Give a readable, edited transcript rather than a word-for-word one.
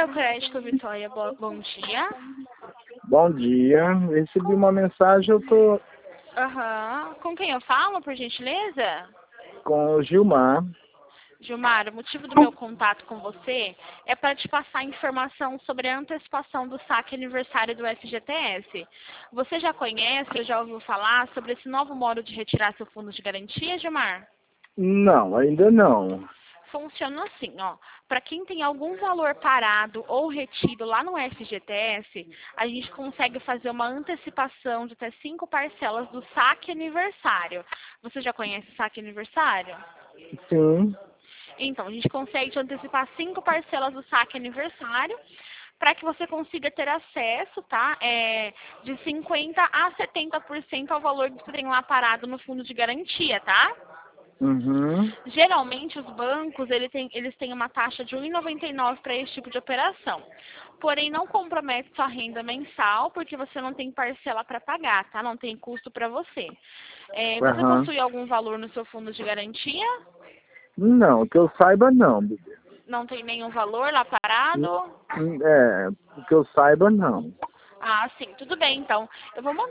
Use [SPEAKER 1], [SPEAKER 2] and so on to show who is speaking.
[SPEAKER 1] seu crédito, Vitória. Bom dia.
[SPEAKER 2] Bom dia. Recebi uma mensagem, eu tô
[SPEAKER 1] Aham. Com quem eu falo, por gentileza?
[SPEAKER 2] com o Gilmar.
[SPEAKER 1] Gilmar, o motivo do meu contato com você é para te passar informação sobre a antecipação do saque aniversário do FGTS. Você já conhece ou já ouviu falar sobre esse novo modo de retirar seu fundo de garantia, Gilmar?
[SPEAKER 2] Não, ainda não.
[SPEAKER 1] Funciona assim, ó. Para quem tem algum valor parado ou retido lá no FGTS, a gente consegue fazer uma antecipação de até 5 parcelas do saque aniversário. Você já conhece o saque aniversário?
[SPEAKER 2] Sim.
[SPEAKER 1] Então, a gente consegue te antecipar 5 parcelas do saque aniversário para que você consiga ter acesso, tá? De 50% a 70% ao valor que você tem lá parado no fundo de garantia, tá?
[SPEAKER 2] Uhum.
[SPEAKER 1] Geralmente, os bancos eles têm uma taxa de 1,99 para esse tipo de operação. Porém, não compromete sua renda mensal, porque você não tem parcela para pagar, tá? Não tem custo para você. Você
[SPEAKER 2] Aham.
[SPEAKER 1] possui algum valor no seu fundo de garantia?
[SPEAKER 2] Não, que eu saiba não, bebê.
[SPEAKER 1] Não tem nenhum valor lá parado?
[SPEAKER 2] Que eu saiba não.
[SPEAKER 1] Ah, sim, tudo bem, então. Eu vou